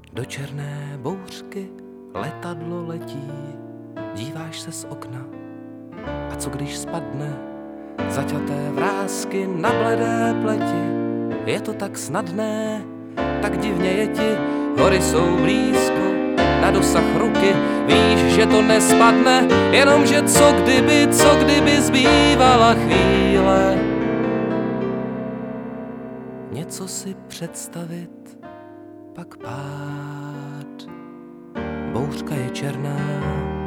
Do černé bouřky letadlo letí, díváš se z okna. A co když spadne? Zaťaté vrásky na bledé pleti. Je to tak snadné, tak divně je ti. Hory jsou blízko, na dosah ruky. Víš, že to nespadne, jenomže co kdyby zbývala chvíle. Něco si představit, pak pád. Bouřka je černá,